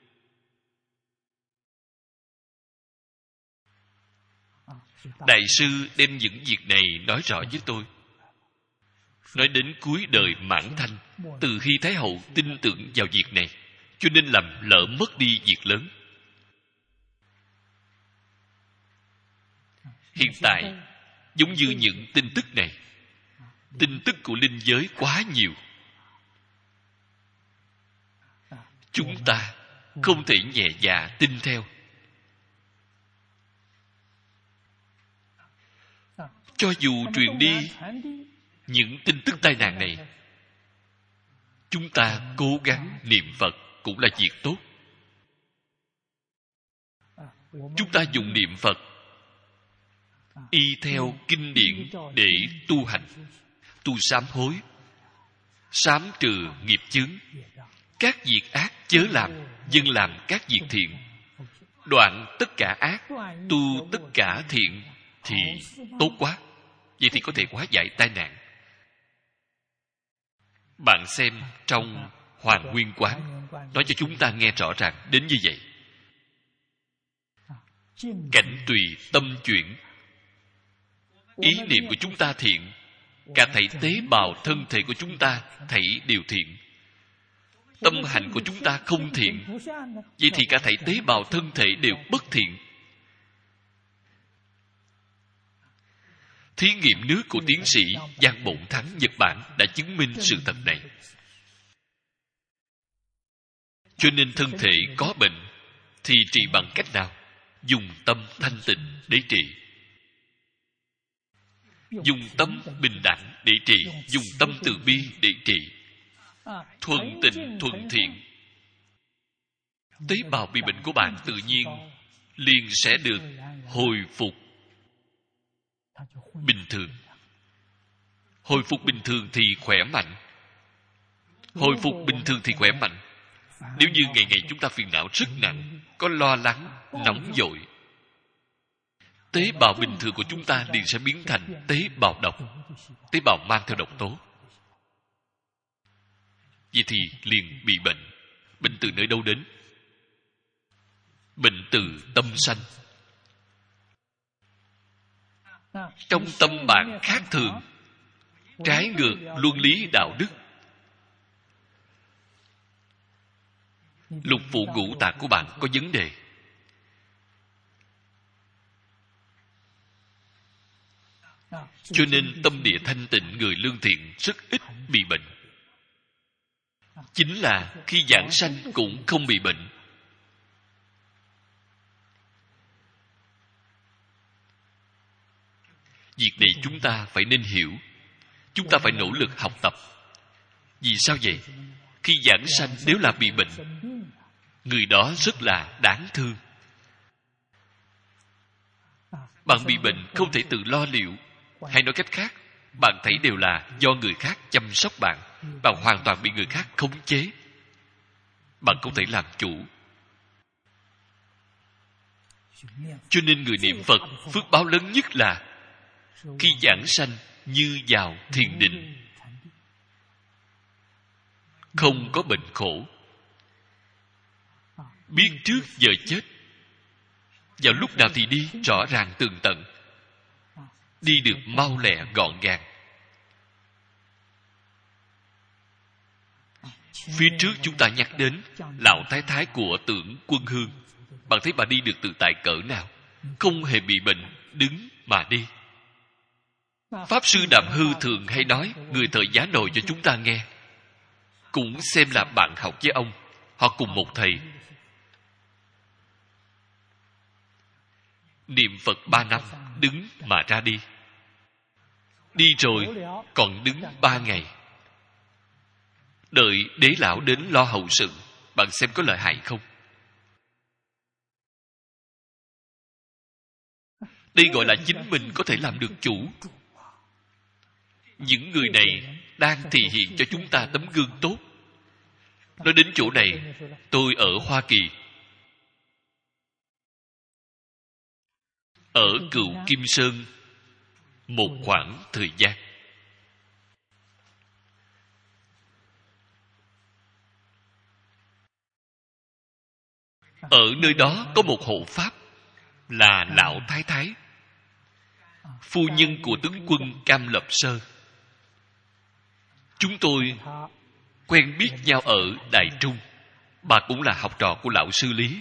Đại sư đem những việc này nói rõ với tôi. Nói đến cuối đời Mãn Thanh, từ khi Thái Hậu tin tưởng vào việc này, cho nên làm lỡ mất đi việc lớn. Hiện tại, giống như những tin tức này, tin tức của linh giới quá nhiều, chúng ta không thể nhẹ dạ tin theo. Cho dù truyền đi những tin tức tai nạn này, chúng ta cố gắng niệm Phật cũng là việc tốt. Chúng ta dùng niệm Phật y theo kinh điển để tu hành, tu sám hối, sám trừ nghiệp chướng. Các việc ác chớ làm, dân làm các việc thiện. Đoạn tất cả ác, tu tất cả thiện thì tốt quá. Vậy thì có thể hóa giải tai nạn. Bạn xem trong Hoàn Nguyên Quán nói cho chúng ta nghe rõ ràng đến như vậy. Cảnh tùy tâm chuyển. Ý niệm của chúng ta thiện, cả thảy tế bào thân thể của chúng ta thảy đều thiện. Tâm hành của chúng ta không thiện, vậy thì cả thảy tế bào thân thể đều bất thiện. Thí nghiệm nước của tiến sĩ Giang Bổn Thắng Nhật Bản đã chứng minh sự thật này. Cho nên thân thể có bệnh thì trị bằng cách nào? Dùng tâm thanh tịnh để trị, dùng tâm bình đẳng để trị, dùng tâm từ bi để trị. Thuần tịnh thuần thiện, tế bào bị bệnh của bạn tự nhiên liền sẽ được hồi phục bình thường. Hồi phục bình thường thì khỏe mạnh. Hồi phục bình thường thì khỏe mạnh. Nếu như ngày ngày chúng ta phiền não rất nặng, có lo lắng, nóng vội, tế bào bình thường của chúng ta liền sẽ biến thành tế bào độc, tế bào mang theo độc tố. Vậy thì liền bị bệnh. Bệnh từ nơi đâu đến? Bệnh từ tâm sanh. Trong tâm bạn khác thường, trái ngược luân lý đạo đức. Lục phủ ngũ tạng của bạn có vấn đề. Cho nên tâm địa thanh tịnh, người lương thiện rất ít bị bệnh. Chính là khi giảng sanh cũng không bị bệnh. Việc này chúng ta phải nên hiểu. Chúng ta phải nỗ lực học tập. Vì sao vậy? Khi giảng sanh nếu là bị bệnh, người đó rất là đáng thương. Bạn bị bệnh không thể tự lo liệu. Hay nói cách khác, bạn thấy đều là do người khác chăm sóc bạn. Bạn hoàn toàn bị người khác khống chế. Bạn không thể làm chủ. Cho nên người niệm Phật, phước báo lớn nhất là khi giảng sanh như vào thiền định, không có bệnh khổ, biết trước giờ chết, vào lúc nào thì đi rõ ràng tường tận, đi được mau lẹ gọn gàng. Phía trước chúng ta nhắc đến lão thái thái của Tưởng Quân Hương. Bạn thấy bà đi được tự tại cỡ nào? Không hề bị bệnh, đứng mà đi. Pháp sư Đàm Hư thường hay nói, người thời Giá Nồi cho chúng ta nghe, cũng xem là bạn học với ông. Họ cùng một thầy. Niệm Phật ba năm, đứng mà ra đi. Đi rồi còn đứng ba ngày, đợi đế lão đến lo hậu sự. Bạn xem có lợi hại không? Đây gọi là chính mình có thể làm được chủ. Những người này đang thể hiện cho chúng ta tấm gương tốt. Nói đến chỗ này, tôi ở Hoa Kỳ, ở Cựu Kim Sơn một khoảng thời gian. Ở nơi đó có một hộ pháp là lão thái thái, phu nhân của tướng quân Cam Lập Sơ. Chúng tôi quen biết nhau ở Đại Trung. Bà cũng là học trò của lão sư Lý.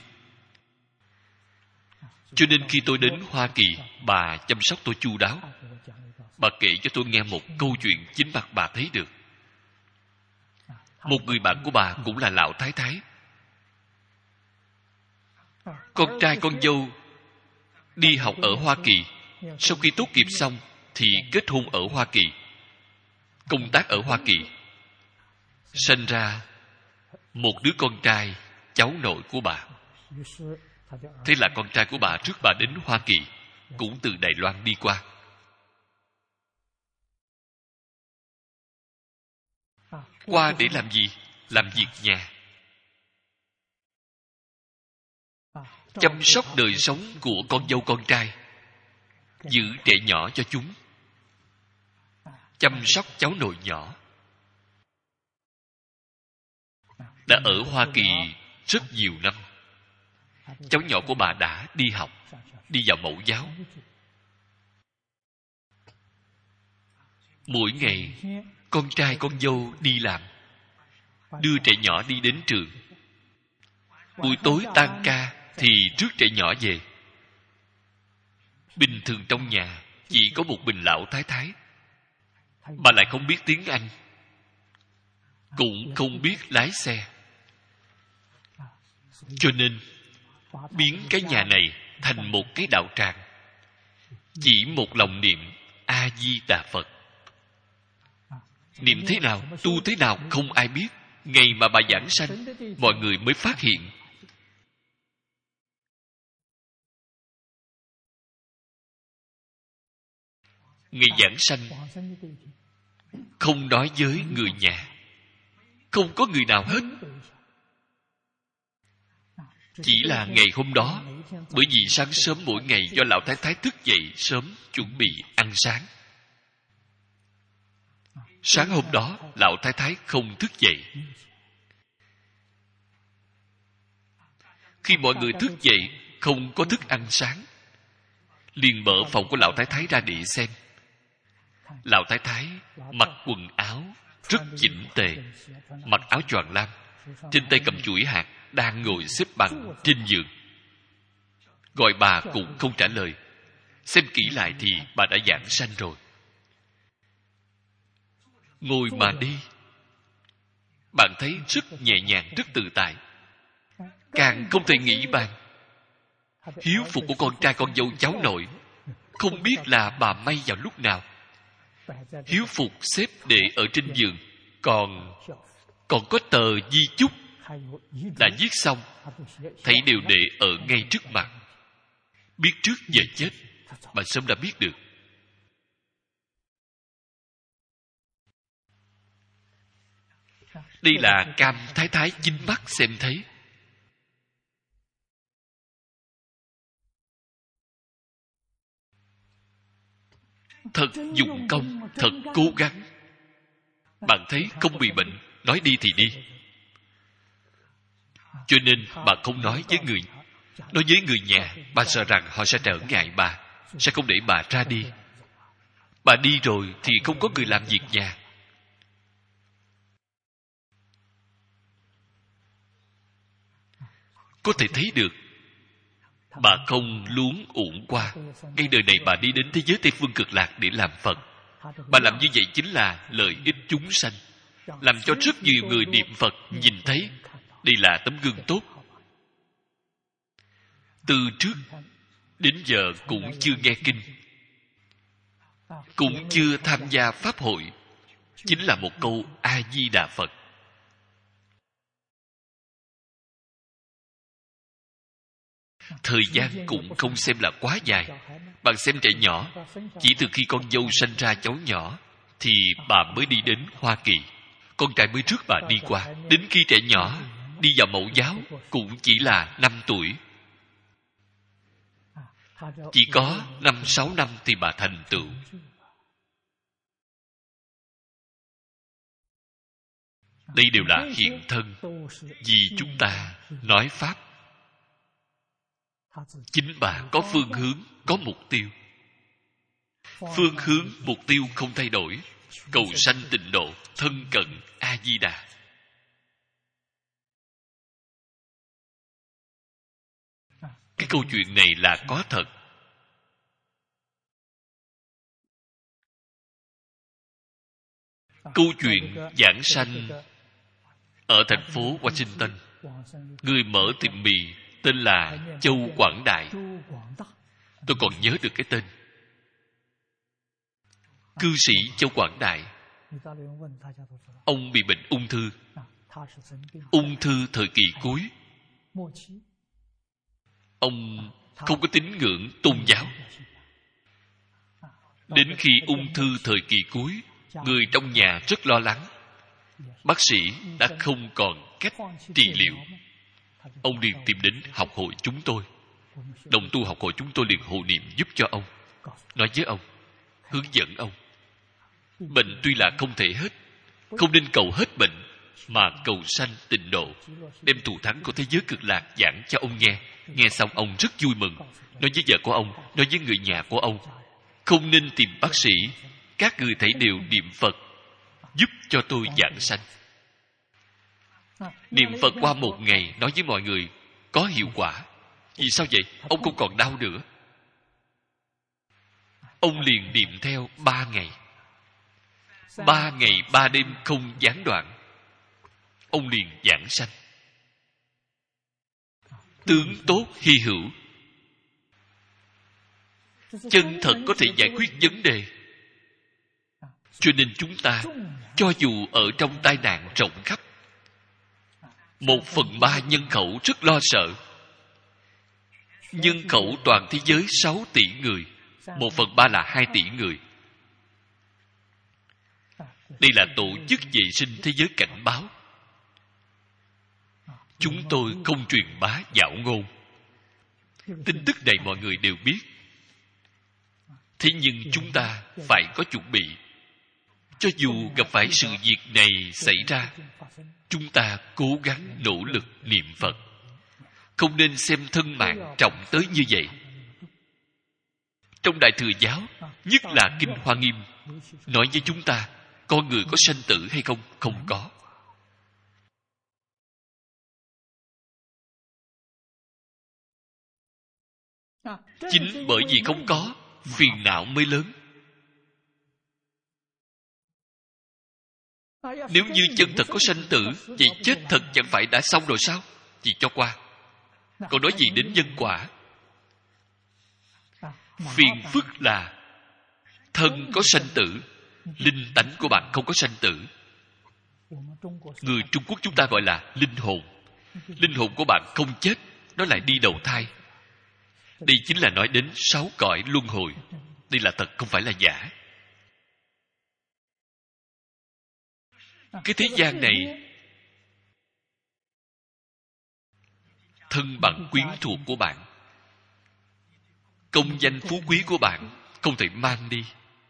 Cho nên khi tôi đến Hoa Kỳ, bà chăm sóc tôi chu đáo. Bà kể cho tôi nghe một câu chuyện chính mặt bà thấy được. Một người bạn của bà cũng là lão thái thái. Con trai con dâu đi học ở Hoa Kỳ, sau khi tốt nghiệp xong thì kết hôn ở Hoa Kỳ, công tác ở Hoa Kỳ, sinh ra một đứa con trai, cháu nội của bà. Thế là con trai của bà trước bà đến Hoa Kỳ cũng từ Đài Loan đi qua. Qua để làm gì? Làm việc nhà, chăm sóc đời sống của con dâu con trai, giữ trẻ nhỏ cho chúng, chăm sóc cháu nội nhỏ. Đã ở Hoa Kỳ rất nhiều năm. Cháu nhỏ của bà đã đi học, đi vào mẫu giáo. Mỗi ngày con trai con dâu đi làm, đưa trẻ nhỏ đi đến trường. Buổi tối tan ca thì rước trẻ nhỏ về. Bình thường trong nhà chỉ có một mình lão thái thái. Bà lại không biết tiếng Anh, cũng không biết lái xe, cho nên biến cái nhà này thành một cái đạo tràng, chỉ một lòng niệm A Di Đà Phật. Niệm thế nào, tu thế nào không ai biết. Ngày mà bà giảng sanh, mọi người mới phát hiện. Ngày giảng sanh không nói với người nhà, không có người nào hết. Chỉ là ngày hôm đó, bởi vì sáng sớm mỗi ngày do lão thái thái thức dậy sớm chuẩn bị ăn sáng. Sáng hôm đó lão thái thái không thức dậy. Khi mọi người thức dậy không có thức ăn sáng, liền mở phòng của lão thái thái ra để xem. Lão thái thái mặc quần áo rất chỉnh tề, mặc áo choàng lam, trên tay cầm chuỗi hạt, đang ngồi xếp bằng trên giường. Gọi bà cũng không trả lời. Xem kỹ lại thì bà đã giảng sanh rồi. Ngồi mà đi, bạn thấy rất nhẹ nhàng, rất tự tại. Càng không thể nghĩ bàn. Hiếu phục của con trai con dâu cháu nội, không biết là bà may vào lúc nào. Hiếu phục xếp để ở trên giường, còn còn có tờ di chúc đã viết xong, thấy đều để ở ngay trước mặt. Biết trước giờ chết, bà sớm đã biết được. Đây là Cam thái thái chính mắt xem thấy. Thật dụng công, thật cố gắng. Bạn thấy không bị bệnh, nói đi thì đi. Cho nên bà không nói với người Nói với người nhà, bà sợ rằng họ sẽ trở ngại bà, sẽ không để bà ra đi. Bà đi rồi thì không có người làm việc nhà. Có thể thấy được bà không luống uổng qua. Ngay đời này bà đi đến thế giới Tây Phương Cực Lạc để làm Phật. Bà làm như vậy chính là lợi ích chúng sanh, làm cho rất nhiều người niệm Phật nhìn thấy. Đây là tấm gương tốt. Từ trước đến giờ cũng chưa nghe kinh, cũng chưa tham gia pháp hội, chính là một câu A Di Đà Phật. Thời gian cũng không xem là quá dài. Bạn xem trẻ nhỏ, chỉ từ khi con dâu sanh ra cháu nhỏ thì bà mới đi đến Hoa Kỳ. Con trai mới trước bà đi qua. Đến khi trẻ nhỏ đi vào mẫu giáo cũng chỉ là năm tuổi. Chỉ có năm sáu năm thì bà thành tựu. Đây đều là hiện thân, vì chúng ta nói pháp. Chính bà có phương hướng, có mục tiêu. Phương hướng, mục tiêu không thay đổi. Cầu sanh tịnh độ, thân cận A Di Đà. Cái câu chuyện này là có thật. Câu chuyện giảng sanh ở thành phố Washington. Người mở tiệm mì tên là Châu Quảng Đại. Tôi còn nhớ được cái tên. Cư sĩ Châu Quảng Đại. Ông bị bệnh ung thư. Ung thư thời kỳ cuối. Ông không có tín ngưỡng tôn giáo. Đến khi ung thư thời kỳ cuối, người trong nhà rất lo lắng. Bác sĩ đã không còn cách trị liệu. Ông liền tìm đến học hội chúng tôi. Đồng tu học hội chúng tôi liền hộ niệm giúp cho ông, nói với ông, hướng dẫn ông. Bệnh tuy là không thể hết, không nên cầu hết bệnh, mà cầu sanh tịnh độ. Đem thù thắng của thế giới cực lạc giảng cho ông nghe. Nghe xong ông rất vui mừng, nói với vợ của ông, nói với người nhà của ông, không nên tìm bác sĩ, các người thảy đều niệm Phật, giúp cho tôi giảng sanh. Niệm Phật qua một ngày, nói với mọi người, có hiệu quả. Vì sao vậy? Ông không còn đau nữa. Ông liền niệm theo ba ngày. Ba ngày ba đêm không gián đoạn. Ông liền giảng sanh. Tướng tốt hy hữu. Chân thật có thể giải quyết vấn đề. Cho nên chúng ta, cho dù ở trong tai nạn rộng khắp, một phần ba nhân khẩu rất lo sợ. Nhân khẩu toàn thế giới sáu tỷ người, một phần ba là hai tỷ người. Đây là tổ chức vệ sinh thế giới cảnh báo. Chúng tôi không truyền bá dạo ngôn. Tin tức này mọi người đều biết. Thế nhưng chúng ta phải có chuẩn bị. Cho dù gặp phải sự việc này xảy ra, chúng ta cố gắng nỗ lực niệm Phật. Không nên xem thân mạng trọng tới như vậy. Trong Đại Thừa Giáo, nhất là Kinh Hoa Nghiêm, nói với chúng ta, con người có sanh tử hay không? Không có. Chính bởi vì không có, phiền não mới lớn. Nếu như chân thật có sanh tử, vậy chết thật chẳng phải đã xong rồi sao? Chỉ cho qua. Còn nói gì đến nhân quả? Phiền phức là thân có sanh tử, linh tánh của bạn không có sanh tử. Người Trung Quốc chúng ta gọi là linh hồn. Linh hồn của bạn không chết, nó lại đi đầu thai. Đây chính là nói đến sáu cõi luân hồi. Đây là thật, không phải là giả. Cái thế gian này, thân bằng quyến thuộc của bạn, công danh phú quý của bạn không thể mang đi.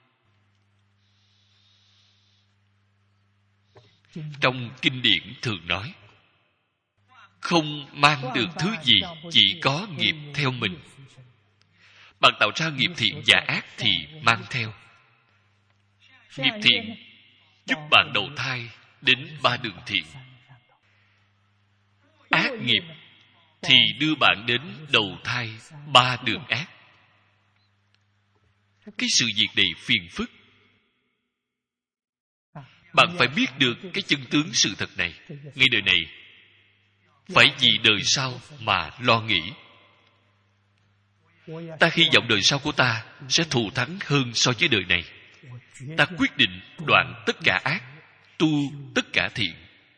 Trong kinh điển thường nói, không mang được thứ gì, chỉ có nghiệp theo mình. Bạn tạo ra nghiệp thiện và ác thì mang theo. Nghiệp thiện giúp bạn đầu thai đến ba đường thiện. Ác nghiệp thì đưa bạn đến đầu thai ba đường ác. Cái sự việc này phiền phức. Bạn phải biết được cái chân tướng sự thật này. Ngay đời này, phải vì đời sau mà lo nghĩ. Ta hy vọng đời sau của ta sẽ thù thắng hơn so với đời này. Ta quyết định đoạn tất cả ác, tu tất cả thiện.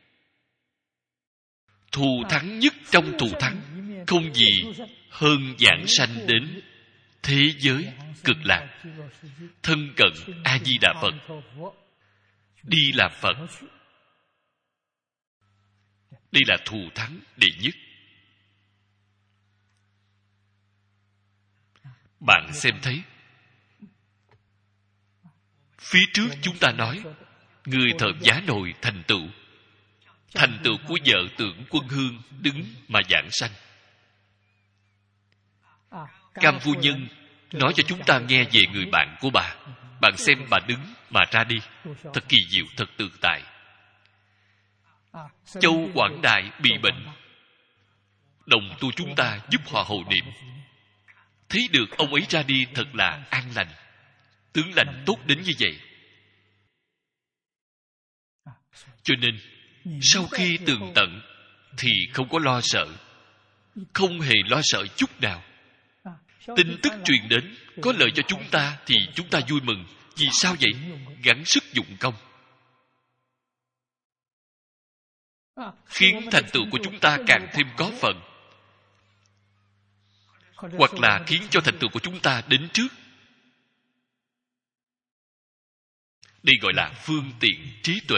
Thù thắng nhất trong thù thắng không gì hơn giảng sanh đến thế giới cực lạc, thân cận A Di Đà Phật, đi làm Phật. Đây là thù thắng đệ nhất. Bạn xem thấy, phía trước chúng ta nói người thợ giá nồi thành tựu, thành tựu của vợ Tưởng Quân Hương đứng mà giảng sanh. Cam phu nhân nói cho chúng ta nghe về người bạn của bà. Bạn xem bà đứng mà ra đi, thật kỳ diệu, thật tự tại. Châu Quảng Đại bị bệnh, đồng tu chúng ta giúp họ hộ niệm. Thấy được ông ấy ra đi thật là an lành, tướng lành tốt đến như vậy. Cho nên sau khi tường tận thì không có lo sợ, không hề lo sợ chút nào. Tin tức truyền đến có lợi cho chúng ta thì chúng ta vui mừng. Vì sao vậy? Gắng sức dụng công, khiến thành tựu của chúng ta càng thêm có phần, hoặc là khiến cho thành tựu của chúng ta đến trước. Đây gọi là phương tiện trí tuệ.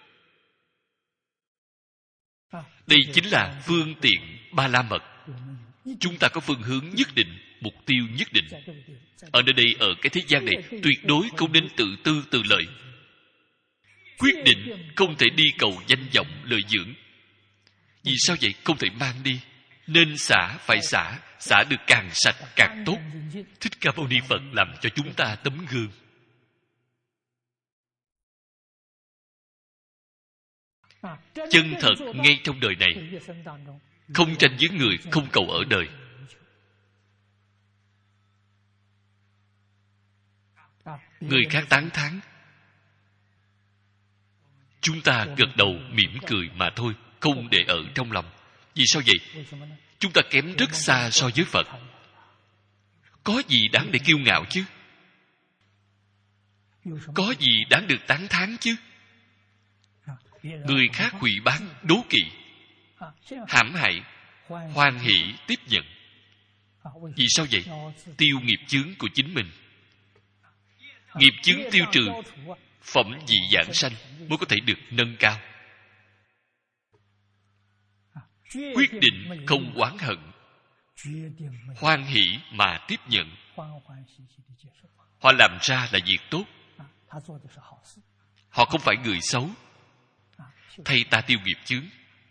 Đây chính là phương tiện Ba La Mật. Chúng ta có phương hướng nhất định, mục tiêu nhất định. Ở nơi đây, ở cái thế gian này, tuyệt đối không nên tự tư tự lợi. Quyết định không thể đi cầu danh vọng lợi dưỡng. Vì sao vậy? Không thể mang đi. Nên xả phải xả, xả được càng sạch càng tốt. Thích Ca Mâu Ni Phật làm cho chúng ta tấm gương. Chân thật ngay trong đời này, không tranh với người, không cầu ở đời. Người khác tán thán, chúng ta gật đầu mỉm cười mà thôi, không để ở trong lòng. Vì sao vậy? Chúng ta kém rất xa so với Phật. Có gì đáng để kiêu ngạo chứ? Có gì đáng được tán thán chứ? Người khác hủy bán, đố kỵ, hãm hại, hoan hỷ tiếp nhận. Vì sao vậy? Tiêu nghiệp chướng của chính mình. Nghiệp chướng tiêu trừ, phẩm vị giảng sanh mới có thể được nâng cao. Quyết định không oán hận, hoan hỷ mà tiếp nhận. Họ làm ra là việc tốt. Họ không phải người xấu. Thay ta tiêu nghiệp chướng.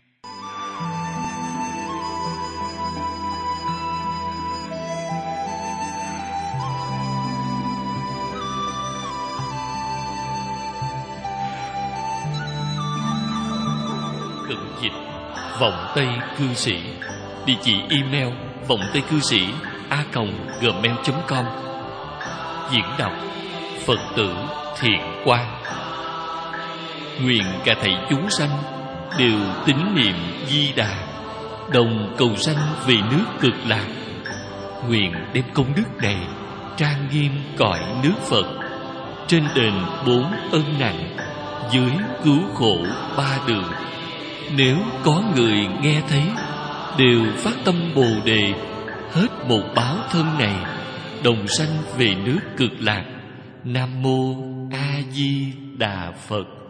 Cận dịch Vọng Tây Cư Sĩ. Địa chỉ email vọng tây cư sĩ a còng gmail chấm com. Diễn đọc Phật tử Thiện Quang. Nguyện cả thảy chúng sanh đều tín niệm Di Đà, đồng cầu sanh về nước Cực Lạc. Nguyện đem công đức này trang nghiêm cõi nước Phật, trên đền bốn ân nặng, dưới cứu khổ ba đường. Nếu có người nghe thấy, đều phát tâm Bồ Đề, hết một báo thân này, đồng sanh về nước Cực Lạc. Nam mô A Di Đà Phật.